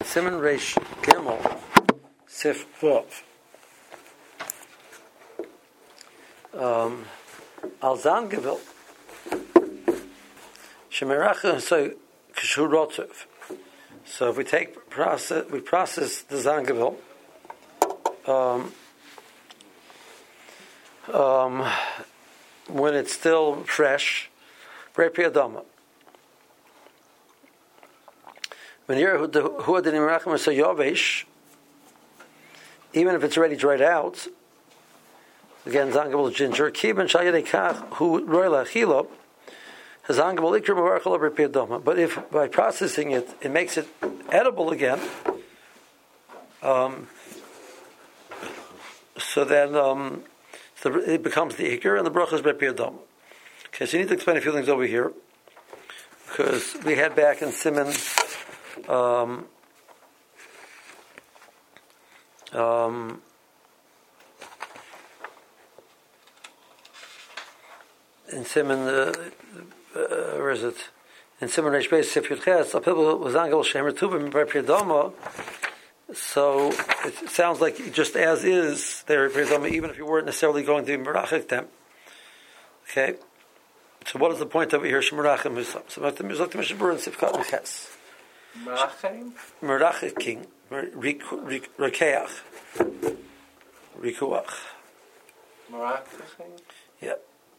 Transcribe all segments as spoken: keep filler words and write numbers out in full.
Simon Reish Gimel Sif Vav. Um, Al Zangevil Shemerach so Kishu Rotov. So if we take process, we process the Zangevil. Um, um, when it's still fresh, Brei Pri Adama. When you're who did Merachim so Yovesh, even if it's already dried out, again Zangabul ginger, Kiban Shayadekach who Royla Chilo has Zangabul Ikrim Marachal Brei Pri Adama. But if by processing it, it makes it edible again, um, so then um, so it becomes the Ikr and the Bracha is Brei Pri Adama. Okay, so you need to explain a few things over here because we had back in Simon. Um, um, in Simon, uh, uh, where is it? In Simon Reish Beis Sif Yud Ches, a people was Angel Shemer Tuvim Brei Pri Adama. So it sounds like just as is, they're Pri Adama, even if you weren't necessarily going to be merachik them. Okay. So what is the point over here? Shemerachim is so the Mizok Mishabur and Sif Kat Ches. Merachim? Merachiking, Rekeach, Rikuach. Merachim? Yeah.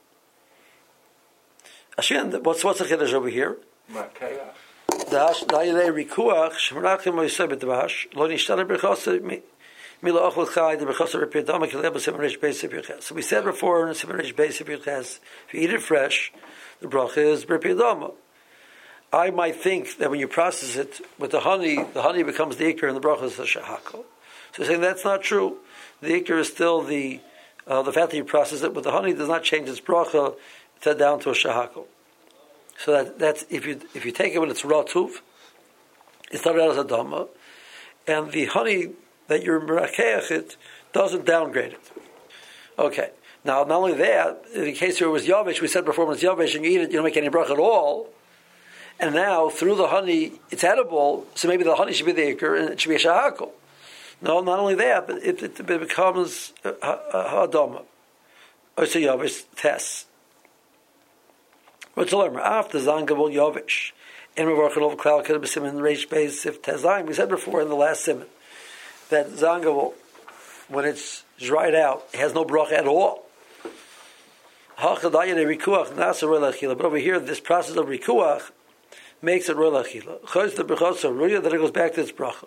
Ashin, what's what's the chiddush over here? Merkeach. Dash Dayile Rikuach, Shmerachim Moisei B'Dvash, Lo Nishtana B'Chosei Mila Ochel Chai the B'Chosei Ripid Dama Kileb Simon Reish Beis Sif Yud Ches. So we said before in Simon Reish Beis Sif Yud Ches, if you eat it fresh, the bracha is Ripid Dama. I might think that when you process it with the honey, the honey becomes the ikr and the bracha is the shahako. So saying that's not true. The ikr is still the uh, the fact that you process it with the honey does not change its bracha to down to a shahako. So that that's if you if you take it when it's raw tuv, it started out as a dhamma, and the honey that you're merakeach it doesn't downgrade it. Okay. Now not only that, in case here it was yavish, we said before when it's yavish and you eat it, you don't make any bracha at all. And now, through the honey, it's edible, so maybe the honey should be the ikr and it should be a shahakol. No, not only that, but it, it, it becomes a hadama. Or so yavish tests. What's the learn? After Zangabul yavish. In Mavarchanov Klal could have been Simon Reish Beis Sif Tezayim. We said before in the last Simon that Zangabul, when it's dried out, it has no bracha at all. But over here, this process of rikuach makes it royal achila. Chos the brachos so ruya that it goes back to its bracha.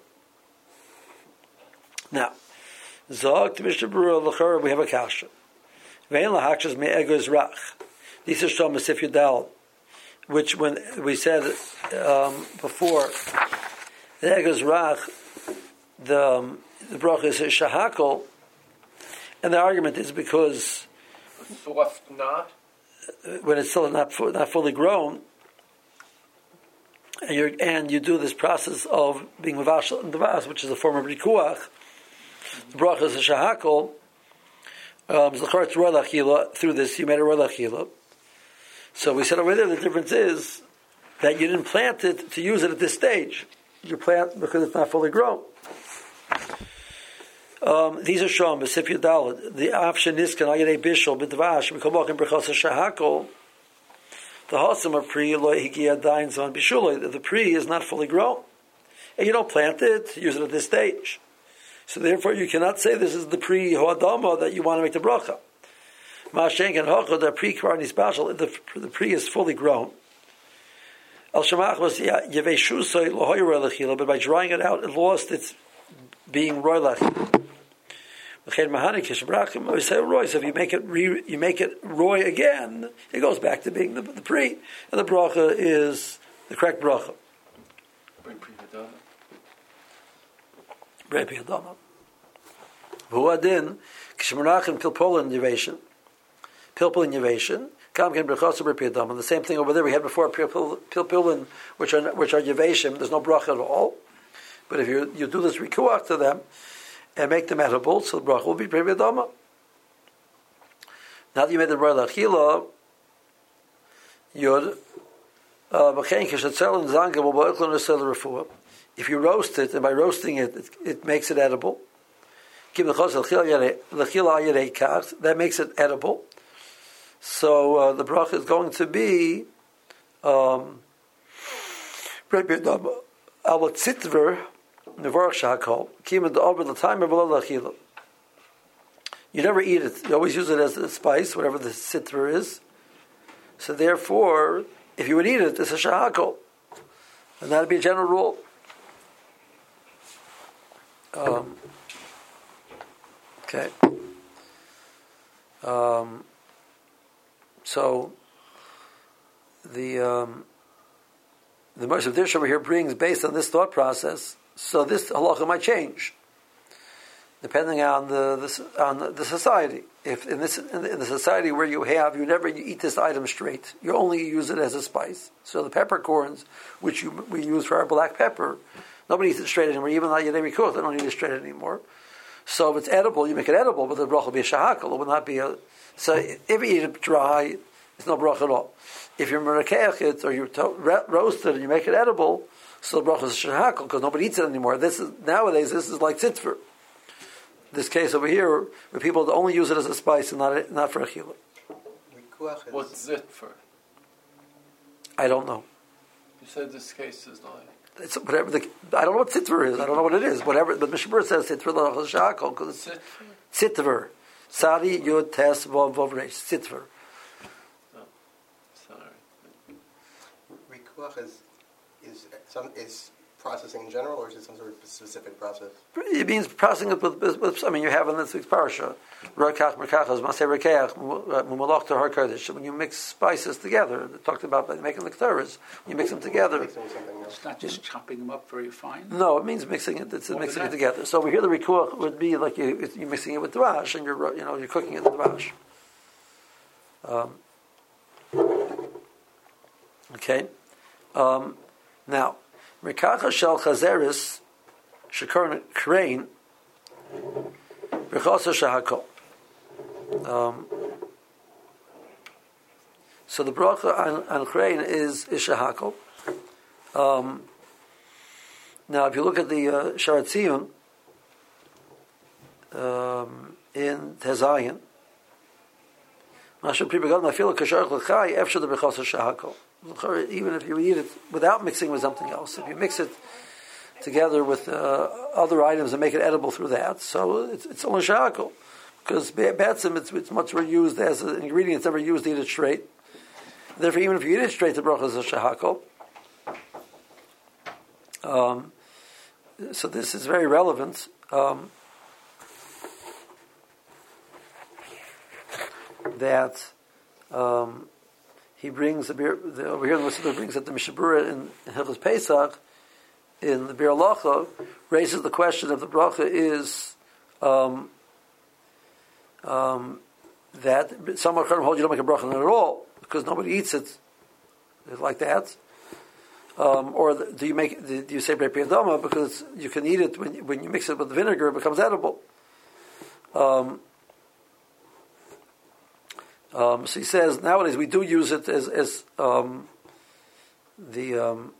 Now, zog to Mishnah Berurah l'chara we have a kasha. Vein lahakshas me'egos rach. These are shom Sif Yudal, which when we said um, before, the egos rach, the um, the bracha is shahakol, and the argument is because soft not when it's still not not fully grown. And, you're, and you do this process of being mavashal and devas, which is a form of rikuach. The bracha is a shahakol. Um, through this, you made a royal achila. So we said over there the difference is that you didn't plant it to use it at this stage. You plant because it's not fully grown. Um, these are shown b'sif yudalad. The option is can ayadei bishul b'dvash b'kolmoch in brachas shahakol. The Hasam of Pri Eloi Higia Dains on Bishuloi, the Pri is not fully grown. And you don't plant it, use it at this stage. So therefore you cannot say this is the Pri Hoadama that you want to make the bracha. Ma'ashenk and Hocha, the Pri Kvarni special, the the Pri is fully grown. Al Shemach was Yevei Shusoi Lohoy Roilachila, but by drying it out, it lost its being Roilach. So if you make it re, you make it roy again, it goes back to being the, the pri, and the bracha is the correct bracha. Brei Pri Adama. V'huadin k'shmerachim pilpol innovation, pilpol innovation. Kamken brachos Brei Pri Adama. The same thing over there we had before pilpolin, which are which are yevashim. There's no bracha at all. But if you you do this rikuach to them and make them edible, so the bracha will be Brei Pri Adama. Now that you made the royal achila, Yud, if you roast it, and by roasting it, it, it makes it edible. That makes it edible. So uh, the bracha is going to be um, you never eat it. You always use it as a spice, whatever the sitver is. So therefore, if you would eat it, it's a shahakol. And that would be a general rule. Um, okay. Um, so, the um, the Moshe Dish over here brings, based on this thought process, so this halacha might change, depending on the, the on the, the society. If in this in the, in the society where you have, you never eat this item straight. You only use it as a spice. So the peppercorns, which you, we use for our black pepper, nobody eats it straight anymore. Even like Yedei Rikuach, they don't eat it straight anymore. So if it's edible, you make it edible, but the bracha will be a shahakal. It will not be a. So if you eat it dry, it's no bracha at all. If you're merakeach it or you to- roast it and you make it edible, so the bracha is a shahakal because nobody eats it anymore. This is nowadays. This is like tzitfer. This case over here, where people only use it as a spice and not not for a chila. What's zitfer? I don't know. You said this case is not. It's whatever the, I don't know what tzitver is. I don't know what it is. Whatever, but Mishabur says tzitver l'achal shakol because it's tzitver. Sadi yud tes vav vav reish tzitver. Oh, sorry. Rikuach is is some is processing in general, or is it some sort of specific process? It means processing it with, with, with I mean, you have in this week's parasha, Rakach Merkachas Maseh Rekeach Mumalach to Har Kodesh. When you mix spices together, they talked about making the ketores. When you mix them together, Mixing with something else. It's not just chopping them up very fine. no, it means mixing it. It's What mixing would it that- together. So over here, the rikuach would be like you, you're mixing it with dvash, and you're you know you're cooking it with dvash. Um, okay, um, now Merkacha shel chazeris shekar krein b'chasa shahakol. Um, so the bracha on, on krein is is shahakol. Um, now, if you look at the uh, Sharat Tziyun um, in Tezayin, even if you eat it without mixing with something else, if you mix it together with uh, other items and make it edible through that, so it's, it's only shahakol. Because batsim, it's, it's much more used as an ingredient, it's never used to eat it straight. Therefore, even if you eat it straight, the bracha is a shahakol. Um, so this is very relevant. Um, that um, he brings the, beer, the over here the Mishnah brings that the Mishabura in, in Hilchos Pesach in the Bir Halacha raises the question of the bracha is um, um, that some Acharonim hold you don't make a bracha on it at all because nobody eats it like that. Um, or the, do you make? Do you say Brei Piyadama because you can eat it when when you mix it with vinegar, it becomes edible. Um, um, so he says nowadays we do use it as as um, the um,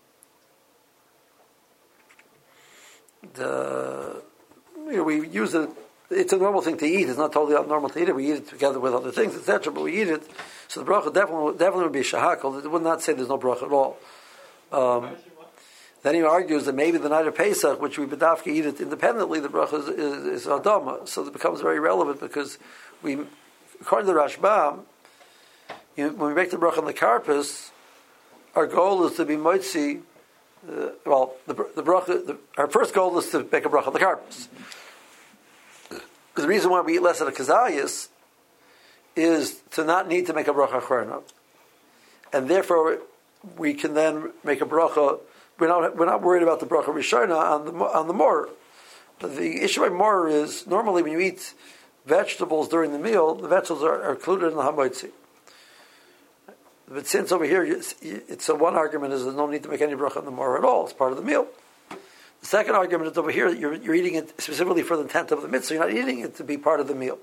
the you know, we use it. It's a normal thing to eat. It's not totally abnormal to eat it. We eat it together with other things, et cetera. But we eat it. So the bracha definitely definitely would be shahakol. It would not say there's no bracha at all. Um, then he argues that maybe the night of Pesach, which we bedafka eat it independently, the bracha is, is, is adama. So it becomes very relevant because we, according to the Rashbam, you know, when we make the bracha on the karpus, our goal is to be moitzi. Uh, well, the, the bracha, the, our first goal is to make a bracha on the karpus. Because the reason why we eat less at a kazayas is to not need to make a bracha acharna, and therefore we can then make a bracha. We're not we're not worried about the bracha rishona on the on the mor. But the issue by mor is normally when you eat vegetables during the meal, the vegetables are, are included in the hamoitzi. But since over here, it's, it's so one argument is there's no need to make any bracha on the mor at all. It's part of the meal. The second argument is over here you're, you're eating it specifically for the intent of the mitzvah. You're not eating it to be part of the meal.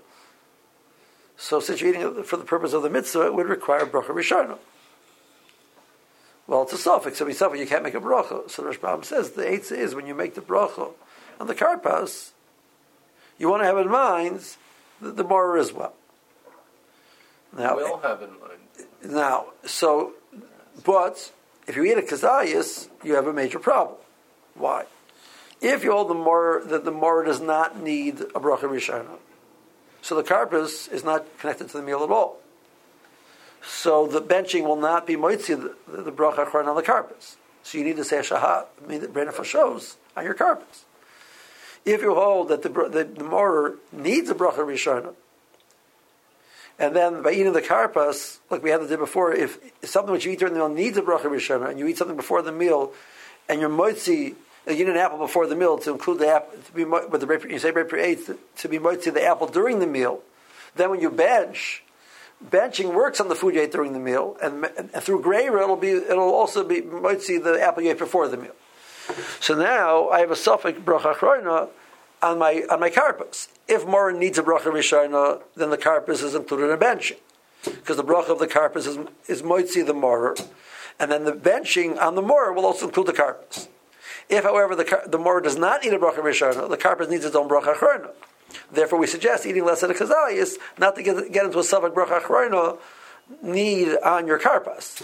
So since you're eating it for the purpose of the mitzvah, it would require bracha rishona. Well, it's a suffix. So, suffix, you can't make a bracha. So the Rashbam says the eitzah is when you make the bracha on the karpas, you want to have in mind the, the morer as well. Now, we'll have in mind. Now, so, but if you eat a kazayas, you have a major problem. Why? If you hold the morer that the morer does not need a bracha rishona, so the karpas is not connected to the meal at all. So the benching will not be moitzi the, the, the bracha achron on the karpas. So you need to say a shahat, I mean, the brain shows on your karpas. If you hold that the the, the morer needs a bracha rishona, and then by eating the karpas, like we had to do before, if, if something which you eat during the meal needs a bracha rishona, and you eat something before the meal, and you're moitzi, you eat an apple before the meal to include the apple, to be with the you say eight to, to be moitzi the apple during the meal, then when you bench, benching works on the food you ate during the meal, and, and, and through greira it'll be it'll also be moitzi the apple you ate before the meal. So now I have a suffix bracha achrona on my on my karpas. If morer needs a bracha rishona, then the karpas is included in benching, because the bracha of the karpas is is moitzi the morer, and then the benching on the morer will also include the karpas. If, however, the the morer does not need a bracha rishona, the karpas needs its own bracha achrona. Therefore, we suggest eating less than a kazayis, not to get, get into a suffix bracha achrona need on your karpas.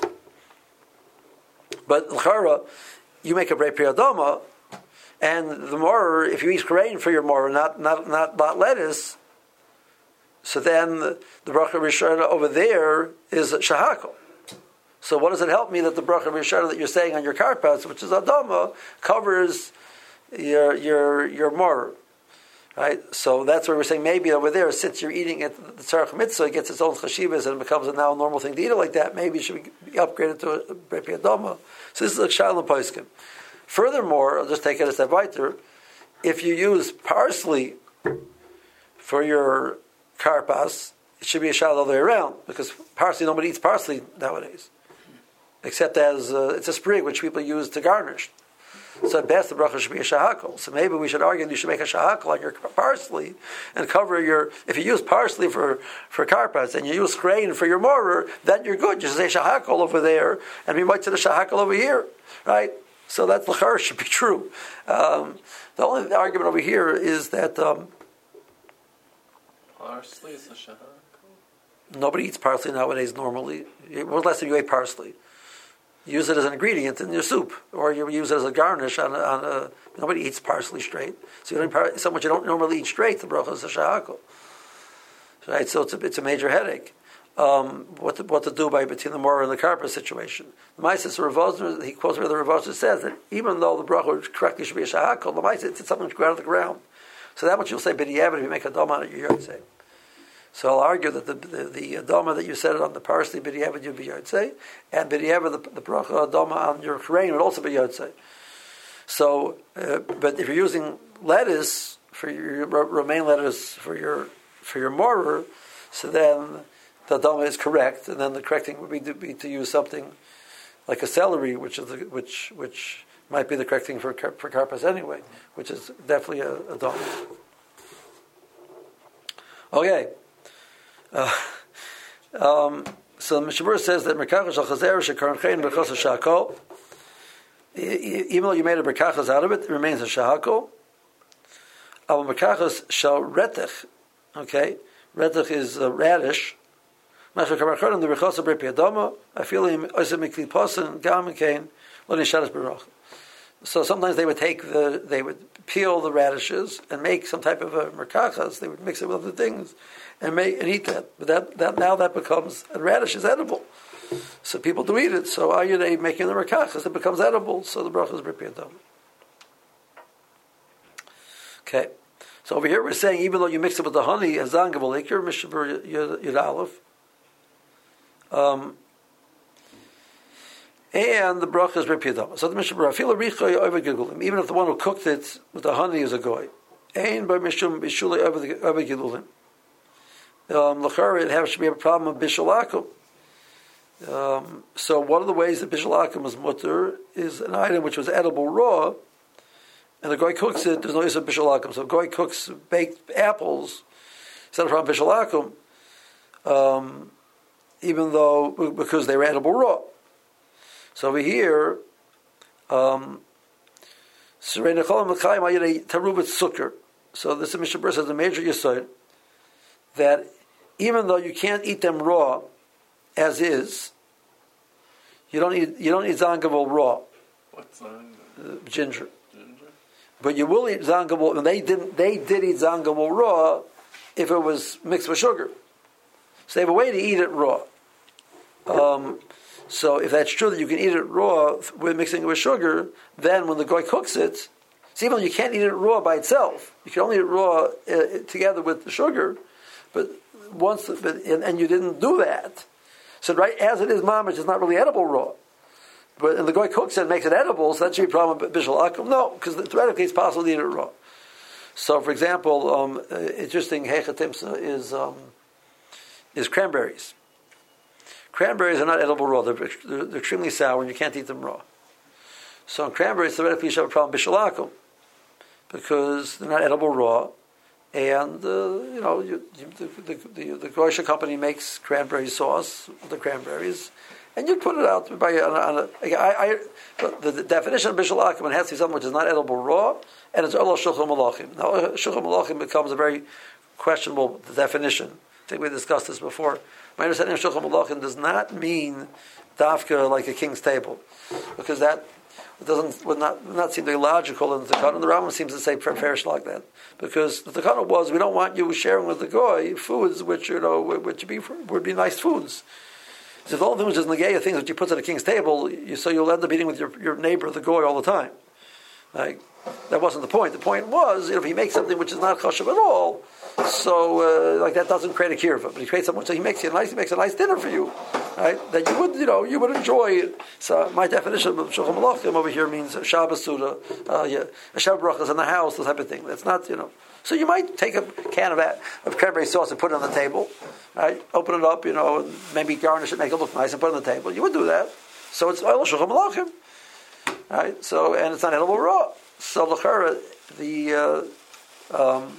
But l'chara, you make a brei priyadama, and the morer, if you eat grain for your morer, not not not, not lettuce, so then the, the bracha rishona over there is shahakol. So what does it help me that the bracha rishona that you're saying on your karpas, which is adama, covers your your your morer? Right, so that's where we're saying maybe over there, since you're eating it, the tzarech mitzvah it gets its own chashivas and it becomes a now normal thing to eat it like that. Maybe it should be upgraded to a brei priyadama. So this is a shalom poskim. Furthermore, I'll just take it a step weiter. If you use parsley for your karpas, it should be a shalom all the way around, because parsley, nobody eats parsley nowadays, except as uh, it's a sprig which people use to garnish. So at best, the bracha should be a shahakol. So maybe we should argue that you should make a shahakol on your parsley and cover your. If you use parsley for for karpas and you use grain for your morer, then you're good. You say shahakol over there, and we might say the shahakol over here, right? So that l'char should be true. Um, the only argument over here is that um, parsley is a shahakol. Nobody eats parsley nowadays. Normally, when was the last time you ate parsley? Use it as an ingredient in your soup, or you use it as a garnish on a, on a. Nobody eats parsley straight, so you don't par- so much you don't normally eat straight. The bracha is a shahakol, right? So it's a it's a major headache. Um, what to, what to do by between the morer and the karpas situation? The Maisis Ravosner, he quotes where the Ravosner says that even though the bracha correctly should be a shahakol, the Maisis it's something which grew out of the ground. So that much you'll say b'diavad if you make a dama on it, you're yotzei. So I'll argue that the the, the adama that you said it on the parsley b'diavad you'd be yotzei, and b'diavad the, the bracha adama on your grain would also be yotzei. So, uh, but if you're using lettuce for your romaine lettuce for your for your morer, so then the adama is correct, and then the correct thing would be to, be to use something like a celery, which is the, which which might be the correct thing for for karpas anyway, which is definitely a, a adama. Okay. Uh, um, so the Mishabur says that Merkachas shal chazer shekaron chein b'chos shahakol. Even though you made a Merkachas out of it, it remains a shahakol. Al Merkachas shal retech. Okay, retech is a radish. Mashal kamarchon the b'chos brei priyadama. I feel him oisem mikli posen gam kein lo nishadas barach. So sometimes they would take the, they would peel the radishes and make some type of a merkachas. They would mix it with other things and make and eat that. But that, that now that becomes, and radish is edible. So people do eat it. So are you making the merkachas? It becomes edible. So the bracha is brei priyadama. Okay. So over here we're saying even though you mix it with the honey, hazan gavolikir mishabur yud aleph. Um. And the bracha is brei priyadama. So the Mishnah Berurah, feel a richoy over gilulim, even if the one who cooked it with the honey is a goy. Ein by mishum bishulei over gilulim. Um, l'chara it has to be a problem of bishulakum. Um, so one of the ways that bishulakum is mutter is an item which was edible raw, and the goy cooks it. There's no use of bishulakum. So goy cooks baked apples instead of from bishulakum, um, even though because they were edible raw. So over here, um, so this is Mishnah Berurah says a major yesod that even though you can't eat them raw as is, you don't eat you don't eat zangavel raw. What's on Uh, ginger. ginger? But you will eat zangavel, and they didn't. They did eat zangavel raw if it was mixed with sugar. So they have a way to eat it raw. Um, so if that's true that you can eat it raw with mixing it with sugar, then when the guy cooks it, see, even though you can't eat it raw by itself, you can only eat it raw uh, together with the sugar. But once, the, but, and, and you didn't do that, so right as it is, mamish, it's not really edible raw. But and the guy cooks it and makes it edible, so that should be a problem with bishul akum. No, because theoretically it's possible to eat it raw. So, for example, um, uh, interesting hechatimsa is um, is cranberries. Cranberries are not edible raw; they're, they're, they're extremely sour, and you can't eat them raw. So, in cranberries, theoretically, you should have a problem with bishul akum because they're not edible raw, and uh, you know you, you, the the the, the grocery company makes cranberry sauce with the cranberries. And you put it out by on a, on a, I, I, the, the definition of bishul akum, it has to be something which is not edible raw, and it's olah shulchan malachim. Now, shulchan malachim becomes a very questionable definition. I think we discussed this before. My understanding of shulchan malachim does not mean dafka like a king's table, because that doesn't would not would not seem to be logical in the Takana. And the Rambam seems to say farish like that, because the Takana was we don't want you sharing with the goy foods which you know which would be would be nice foods. So if all the things is negaya things that you put at a king's table, you, so you'll end up eating with your, your neighbor, the goy, all the time. Like, that wasn't the point. The point was, you know, if he makes something which is not chashav at all, so uh, like that doesn't create a kirva. But he creates something, so he makes you a nice, he makes a nice dinner for you, right? That you would, you know, you would enjoy it. So my definition of shulchan malachim over here means Shabbos Suda, uh, yeah, a Shabbos brachas in the house, this type of thing. That's not, you know. So you might take a can of, of cranberry sauce and put it on the table, right? Open it up, you know, and maybe garnish it, make it look nice, and put it on the table. You would do that. So it's oil shulchan malachim, right? So and it's not edible raw. So l'chara, the uh, um,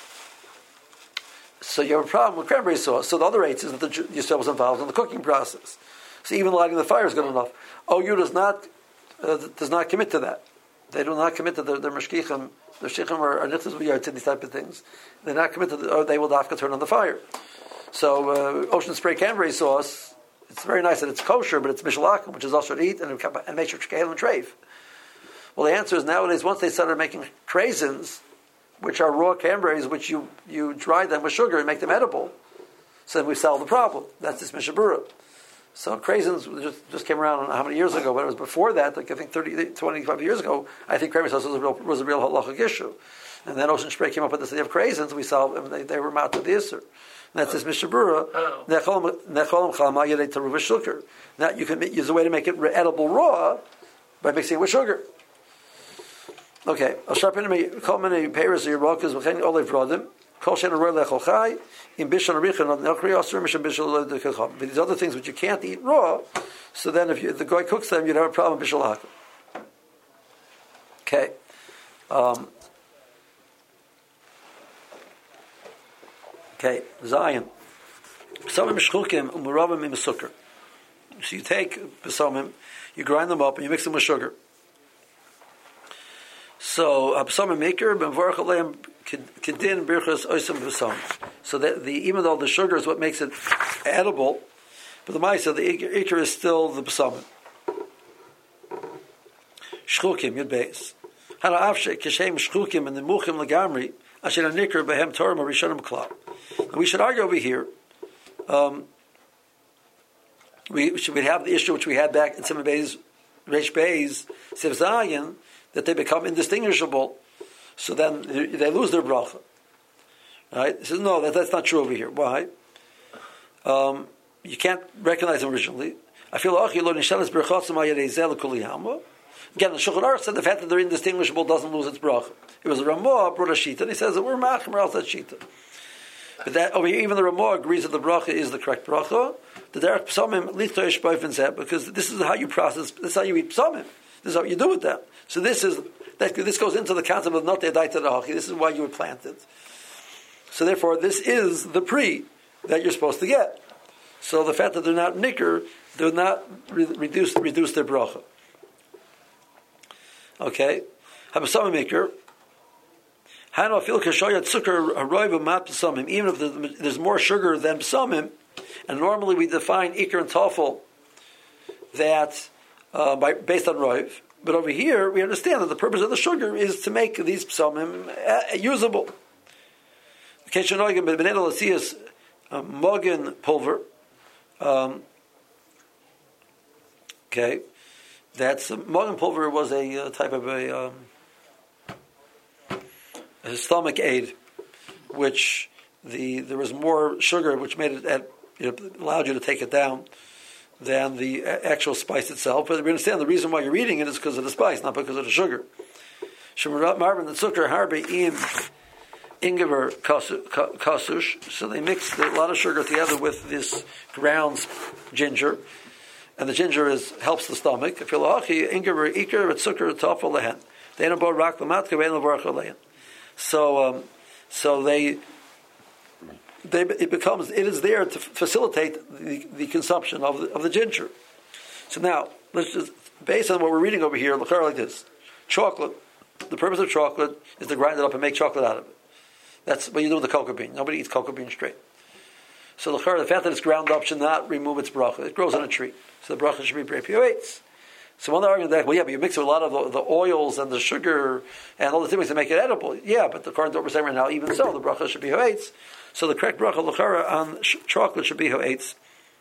so you have a problem with cranberry sauce. So the other eight is that the Yisrael was involved in the cooking process. So even lighting the fire is good enough. O U does not uh, does not commit to that. They do not commit to the, their mashkichim. The shichim are, are nichtas v'yartzin, these type of things. They're not committed to the, or they will dafka turn on the fire. So uh, ocean spray cranberry sauce, it's very nice that it's kosher, but it's bishul akum, which is also to eat and, and make sure shkeil and treif. Well, the answer is nowadays, once they started making craisins, which are raw cranberries, which you, you dry them with sugar and make them edible, so then we solve the problem. That's this Mishnah Berurah. So craisins just, just came around, I don't know how many years ago, but it was before that, like I think thirty, twenty-five years ago, I think cranberry sauce was a real, was a real halachic issue. And then Ocean Spray came up with this idea of craisins, we solved, and they, they were mouth to the Isser. And that's this Mishnah Berurah. Now you can use a way to make it edible raw by mixing it with sugar. Okay. I'll sharp in me, call many payers of your rockers, with any olive rodim, call shen a roy lechol chai, in bishon arichan, no kri osir, mission bishon lechol. But these other things which you can't eat raw, so then if, you, if the guy cooks them, you'd have a problem with bishon hakum. Okay. Um, okay. Zion. Besamim shchukim umuravim im sukkar. So you take besamim, you grind them up, and you mix them with sugar. So besamim maker benvarach aleim kedin birchas oisam besam. So that the even though the sugar is what makes it edible, but the ma'isa the ikar is still the besamim. Shchukim yud beis. Hana afshe kishem shchukim and the muchim legamri asher nikar behem torah marishanim klal. We should argue over here. Um, we should we have the issue which we had back in Simon Bay's Reish Bay's Siv Zayin, that they become indistinguishable, so then they lose their bracha. Right? He says, no, that, that's not true over here. Why? Um, you can't recognize them originally. I feel again, the Shulchan Aruch said the fact that they're indistinguishable doesn't lose its bracha. It was a Ramah brought a shita, and he says that we're machmer else that shita. But that over here, even the Ramah agrees that the bracha is the correct bracha. The derech psamim lichtoish boifin, because this is how you process. This is how you eat psamim. This is what you do with them. So this is that, this goes into the concept of not daita dahachi. This is why you would plant it. So therefore, this is the pre that you're supposed to get. So the fact that they're not nicker, they're not re- reduce reduce their bracha. Okay, habasam nicker. Hano fil kashoyat sukkar haroiv mat b'samim. Even if there's more sugar than b'samim, and normally we define ikar and tafel that uh, by, based on roiv. But over here, we understand that the purpose of the sugar is to make these psalmim uh, usable. Mogen pulver. Um, okay, that's uh, mogen pulver was a uh, type of a, um, a stomach aid, which the there was more sugar, which made it at, you know, allowed you to take it down than the actual spice itself. But we understand the reason why you're eating it is because of the spice, not because of the sugar. Marvin the sukkar harbe im ingever kasush. So they mixed a lot of sugar together with this ground ginger, and the ginger is helps the stomach. Ingever iker sukkar tafel lehen. They don't both rock the matka lehen. So, um, so they. They, it becomes it is there to facilitate the, the consumption of the, of the ginger. So now let's just based on what we're reading over here, look like this: chocolate. The purpose of chocolate is to grind it up and make chocolate out of it. That's what you do with the cocoa bean. Nobody eats cocoa bean straight. So the fact that it's ground up should not remove its bracha. It grows on a tree, so the bracha should be brepioates. So one argument that well, yeah, but you mix it with a lot of the, the oils and the sugar and all the things to make it edible. Yeah, but according to what we're saying right now, even so, the bracha should be hoetz. So the correct bracha l'chara on sh- chocolate should be hoetz.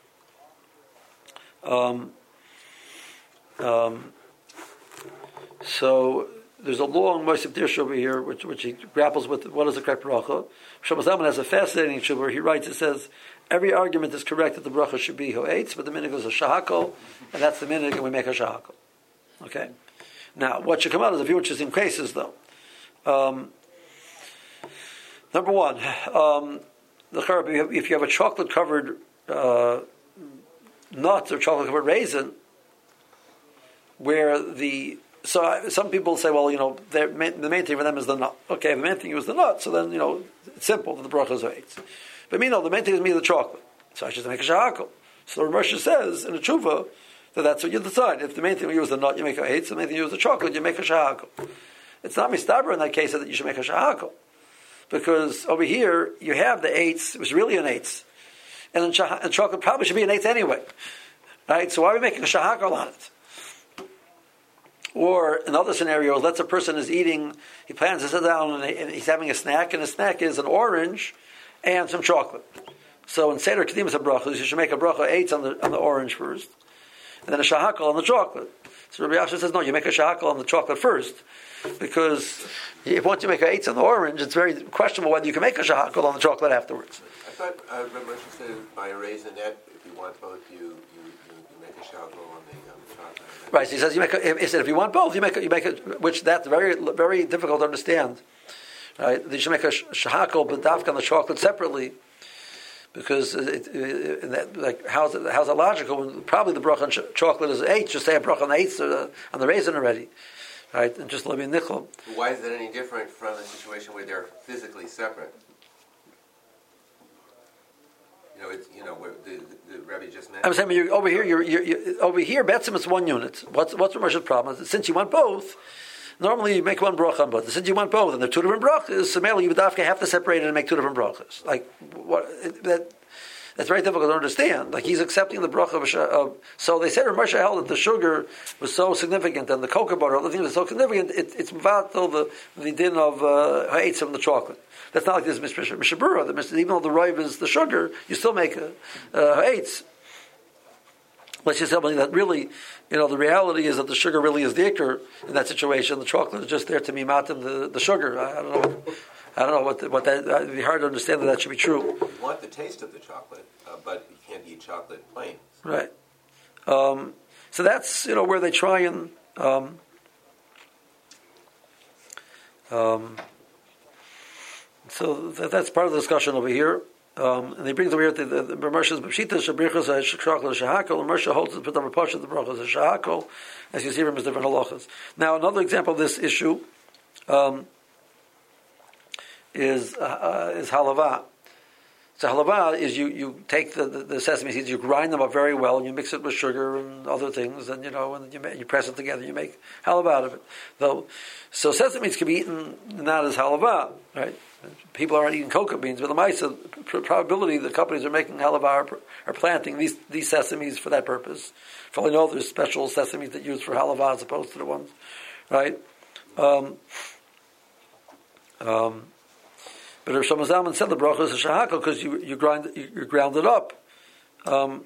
Um, um, so there's a long Moshe Dirsh over here, which which he grapples with. What is the correct bracha? Shlomo Zalman has a fascinating shul where he writes. It says every argument is correct that the bracha should be hoetz, but the minhag is a shahakol, and that's the minhag, and we make a shahakol. Okay. Now, what should come out is a few interesting cases, though. Um, Number one, um, if you have a chocolate-covered uh, nut or chocolate-covered raisin, where the so some people say, well, you know, the main thing for them is the nut. Okay, the main thing was the nut, so then you know it's simple that the bracha is eight. But me, no, the main thing is me the chocolate, so I should make a shahakol. So the Rashi says in the tshuva that that's what you decide. If the main thing you use the nut, you make a eight. The main thing you use the chocolate, you make a shahakol. It's not mistaber in that case that you should make a shahakol. Because over here, you have the eights, it was really an eights. And, then shah- and chocolate probably should be an eighth anyway. Right? So why are we making a shahakol on it? Or in other scenarios, let's a person is eating, he plans to sit down and he's having a snack, and the snack is an orange and some chocolate. So in Seder Kedimas HaBrachos, you should make a bracha eights on the, on the orange first, and then a shahakol on the chocolate. So Rabbi Yasha says, no, you make a shahakol on the chocolate first, because if once you make an eights on the orange, it's very questionable whether you can make a shahakol on the chocolate afterwards. I thought uh, Rabbi Moshe said by a raisinette, if you want both, you, you, you, you make a shahakol on the um, chocolate. Right, so he says you make. A, he said if you want both, you make. A, you make a, which that's very very difficult to understand. Right, you should make a shahakol but dafka on the chocolate separately, because it, it, that, like how's it how's it logical when probably the bracha on ch- chocolate is eight? Just say a bracha on the eighth uh, on the raisin already, right? And just let me nickel. Why is that any different from the situation where they're physically separate? You know, it's, you know, where the, the, the Rebbe just mentioned. I'm saying you're, over here, you're, you're, you're, over here, Betzim it's one unit. What's what's the Ramash's problem? Since you want both, normally you make one bracha on both. Since you want both, and they're two different brachas, so mainly you would have to separate it and make two different brachas. Like what? That that's very difficult to understand. Like he's accepting the bracha of, of so they said Rav Moshe held that the sugar was so significant and the cocoa butter, other things were so significant. It, it's vatal the the din of uh, ha'etz from the chocolate. That's not like this Mishabura. Even though the rive is the sugar, you still make a ha'etz. Let's just tell me that really, you know, the reality is that the sugar really is the ikr in that situation. The chocolate is just there to mimatim the, the sugar. I, I don't know. What, I don't know what the, what that. It'd be hard to understand that that should be true. You want the taste of the chocolate, uh, but you can't eat chocolate plain. Right. Um, so that's you know where they try and. Um, um, So that, that's part of the discussion over here. Um, and they bring over here the the Ramash's B'shita Shabrichas Chocolate Shahakol, and Marsha holds the Pitav Pasha the Brachas Shahakol, as you see from his different halachas. Now, another example of this issue um, is uh, is halava. So halava is you, you take the, the, the sesame seeds, you grind them up very well, and you mix it with sugar and other things, and you know, and you you press it together, you make halava out of it. Though, so sesame seeds can be eaten not as halava, right? People aren't eating cocoa beans, but the mice, the probability the companies are making halava are, are planting these these sesames for that purpose. For all I know, there's special sesames that use for halava as opposed to the ones, right? Um, um, but Rav Shlomo Zalman said the bracha is a shahako because you you grind you, you ground it up. Um,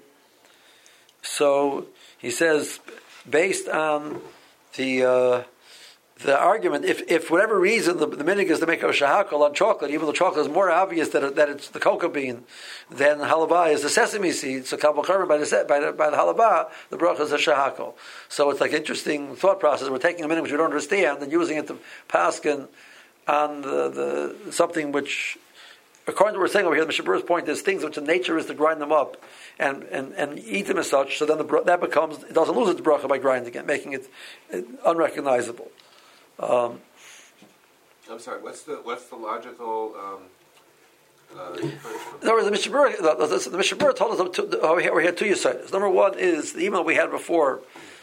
so he says, based on the uh, the argument, if if for whatever reason the, the minig is to make a shahakol on chocolate, even though chocolate is more obvious that it, that it's the cocoa bean than halava is the sesame seed, so kabel karma by the by the, by the halava, the bracha is a shahakol. So it's like an interesting thought process. We're taking a minig which we don't understand and using it to paskin on the, the something which, according to what we're saying over here, the Mishabura's point is things which in nature is to grind them up and, and, and eat them as such. So then the, that becomes, it doesn't lose its bracha by grinding it, making it, it unrecognizable. Um, I'm sorry. What's the what's the logical? Um, uh, in other words, the Mishabura, the, the, the Mishabura told us two, oh, we had two yisodos. Number one is the email we had before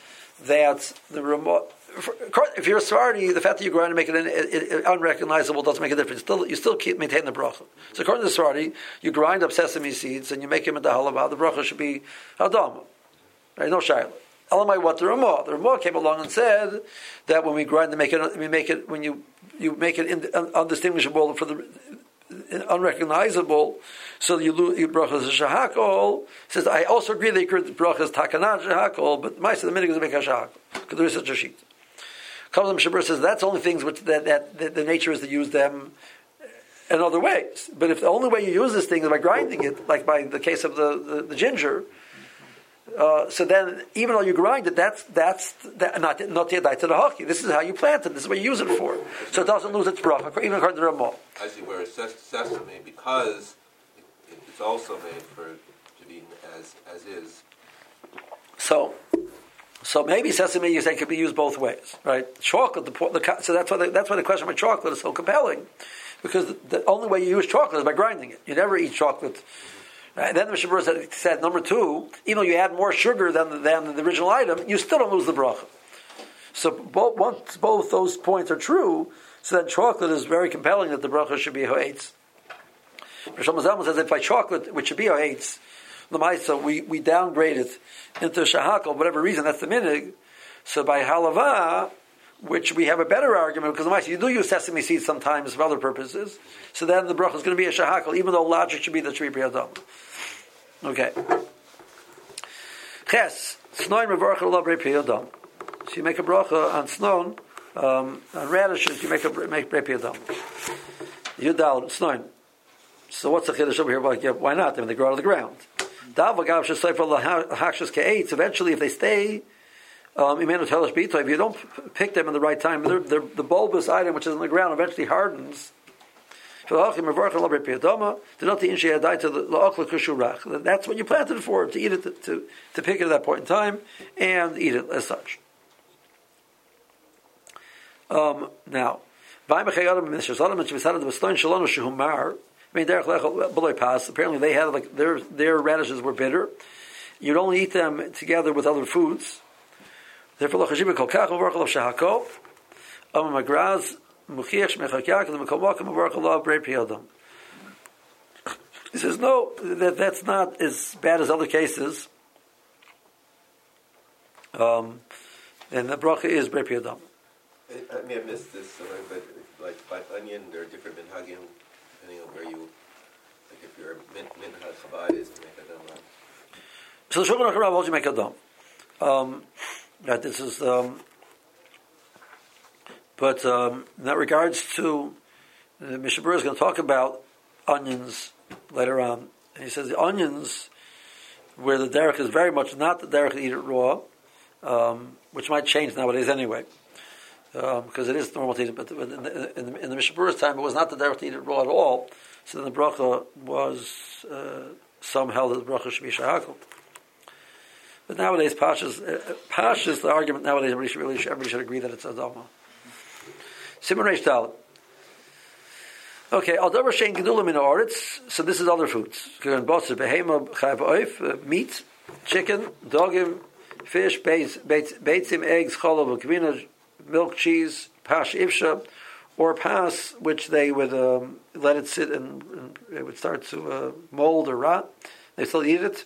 that the remote. If you're a Sephardi, the fact that you grind and make it, it, it unrecognizable doesn't make a difference. Still, you still keep maintain the bracha. So according to the Sephardi, you grind up sesame seeds and you make them into halava. The bracha should be hadama, right? No shayla. Elamai what the Ramah. The Ramah came along and said that when we grind to make it, we make it when you you make it in, un, undistinguishable for the unrecognizable. So you lose your bracha is a shahakol. Says I also agree that the bracha is takanat shahakol, but my the minig is to make a shahakol because there is such a sheet. Comes the Mishabur says that's only things which that, that, that the nature is to use them in other ways. But if the only way you use this thing is by grinding it, like by the case of the, the, the ginger, uh, so then even though you grind it, that's that's that, not not yet to the hockey. This is how you plant it. This is what you use it for. So it doesn't lose its bracha, even according to the Ramah. I see where it's ses- sesame because it, it's also made for to be as as is. So. So maybe sesame, you say, could be used both ways, right? Chocolate, the, the, so that's why the, that's why the question about chocolate is so compelling, because the, the only way you use chocolate is by grinding it. You never eat chocolate. Right? And then the Mishabur said, said, number two, even though you add more sugar than, than the original item, you still don't lose the bracha. So both, once both those points are true, so then chocolate is very compelling that the bracha should be ha'etz. Rav Shlomo Zalman says, if by chocolate, which should be ha'etz, the Maisa, we, we downgrade it into shahakol, whatever reason, that's the minig. So by halava, which we have a better argument, because the Maisa, you do use sesame seeds sometimes for other purposes, so then the bracha is going to be a shahakol, even though logic should be the tree priyadam. Okay. Ches, snoin mevorach olav brei priyadam. So you make a bracha on snon, um, on radishes, you make a make brei priyadam. Yudal, snoin. So what's the chiddush over here? Well, yeah, why not? I mean, they grow out of the ground. Eventually, if they stay, um, if you don't pick them in the right time, they're, they're, the bulbous item which is in the ground eventually hardens. That's what you planted it for, to eat it, to, to, to pick it at that point in time and eat it as such. Um, now, I mean, apparently they had like their their radishes were bitter. You'd only eat them together with other foods. Therefore, he says no, that that's not as bad as other cases. Um, and the bracha is brei priyadam. I may have missed this, but like by onion, there are different minhagim. Depending on where you, like if you're min min chabad is to make a dam. So the Shulchan Aruch holds you make a dam. Um, that this is, um, but um, in that regards to the Mishabur is going to talk about onions later on, and he says the onions where the derech is very much not the derech to eat it raw, um, which might change nowadays anyway. Um, because it is normal to eat it, but in the, in the, in the Mishabura's time it was not the derech to eat it raw at all. So then the bracha was uh, somehow that the bracha should be shahakol. But nowadays, Pashas, uh, Pashas, the argument nowadays, everybody should, really, everybody should agree that it's adama. Simon Reish Dalet. Okay, al davar shein gedulim in oritz. So this is other foods. Bosser, behema, chayv oif, meat, chicken, dogim, fish, beits, beits, beitsim, eggs, cholav, gvina, milk, cheese, pash, ifsha, or pas, which they would um, let it sit and, and it would start to uh, mold or rot. They still eat it.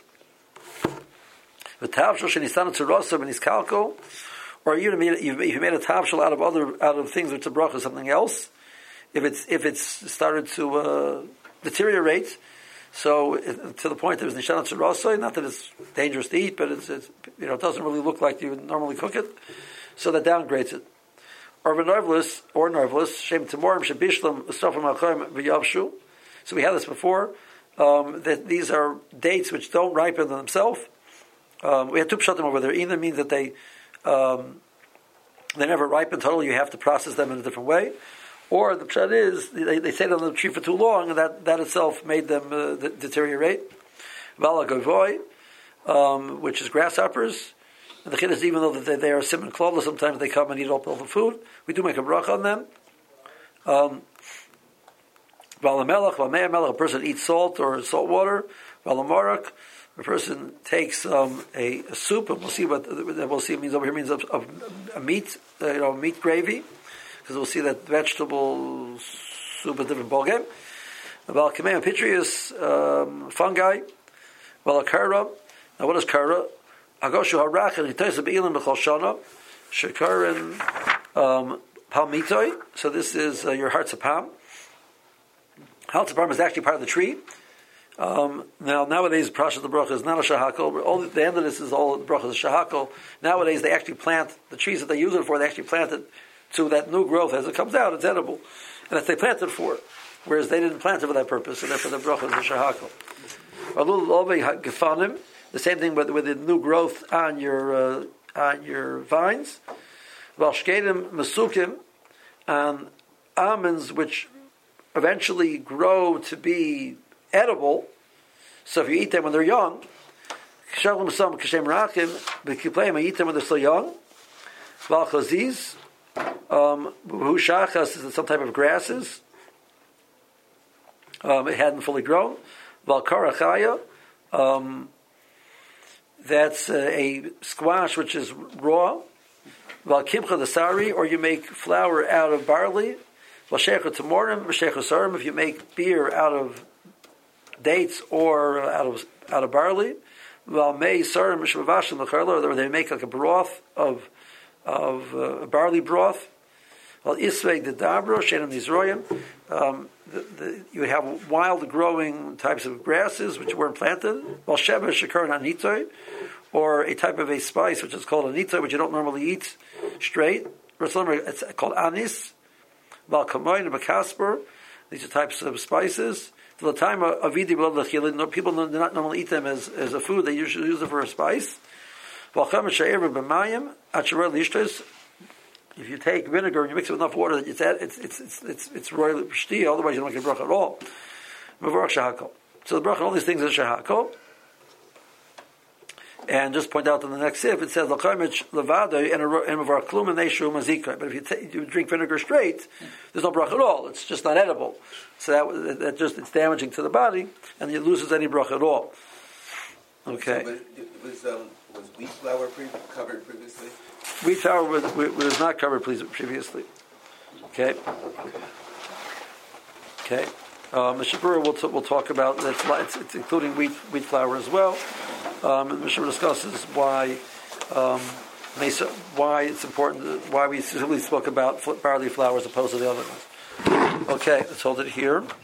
The tavshel shenistan tzurosah b'niskalko, or you made you made a tavshel out of other out of things which a bracha something else. If it's if it's started to uh, deteriorate, so it, to the point that it was nishan tzurosah, not that it's dangerous to eat, but it's, it's you know it doesn't really look like you would normally cook it, so that downgrades it. Or v'nervlus or nervless shem temorim shebishlam sofam achayim v'yavshu. So we had this before. Um, that these are dates which don't ripen themselves. Um, we had two pshatim over there. Either means that they um, they never ripen totally. You have to process them in a different way, or the pshat is they, they stayed on the tree for too long, and that, that itself made them uh, de- deteriorate. Vala govoy, um, which is grasshoppers. And the chiddush, even though they, they are simon klala, sometimes they come and eat up all the food. We do make a bracha on them. Um, Valamelech, Valmei Melech, a person eats salt or salt water. Valamorak, a person takes um, a, a soup, and we'll see what we'll see. It means over here means of, of a meat, uh, you know, meat gravy, because we'll see that vegetable soup is different ballgame. Valkamei Pitrius, um, fungi. Valakara. Now, what is kara? Agoshu harach and hitois beilim b'chol shana. Shekarin um, palmitoi. So this is uh, your hearts of palm. Hearts of palm is actually part of the tree. Um, now, nowadays, Parashat the Bracha is not a shahakol. All the, the end of this is all the Bracha is a shahakol. Nowadays, they actually plant the trees that they use it for. They actually plant it to that new growth as it comes out. It's edible, and that's they plant it for. Whereas they didn't plant it for that purpose, and therefore the Bracha is a shahakol. The same thing with, with the new growth on your uh, on your vines. Valshkedim mesukim, and almonds which eventually grow to be edible. So if you eat them when they're young, you eat them when they're still young. Valchaziz, um, shachas is some type of grasses. Um, it hadn't fully grown. Valkarachaya, um, that's uh, a squash which is raw. Valkimcha the sari, or you make flour out of barley. Valshecha tamorim, valshecha sarim, if you make beer out of dates or out of out of barley. Valmei sarim mishmavashim l'charla, or they make like a broth of of uh, barley broth. Well, isvei the dabro shenim nizroyim. Um, you have wild growing types of grasses which weren't planted. Well, sheba shekar anitoy, or a type of a spice which is called anitoy, which you don't normally eat straight. It's called anis. Val kamoin and bakasper. These are types of spices. For the time of avidi b'lo, people do not normally eat them as, as a food. They usually use it for a spice. Val cham she'ever b'mayim atshirel lishtos. If you take vinegar and you mix it with enough water that it's it's it's it's it's, it's royal shti, otherwise you don't get bracha at all. Mavarach shahakol. So the bracha, all these things are shahakol. And just point out in the next sif, it says l'chaimich levado and mavarach klum and neishu mazika. But if you, t- you drink vinegar straight, there's no bracha at all. It's just not edible. So that, that just it's damaging to the body, and it loses any bracha at all. Okay. So was um, was wheat flour pre- covered previously? Wheat flour was, was not covered previously. Okay. Okay. Um, the Shapura will t- will talk about that. It's, it's including wheat wheat flour as well. Um, and the Shapura discusses why um, mesa, why it's important, why we specifically spoke about barley flour as opposed to the other ones. Okay, let's hold it here.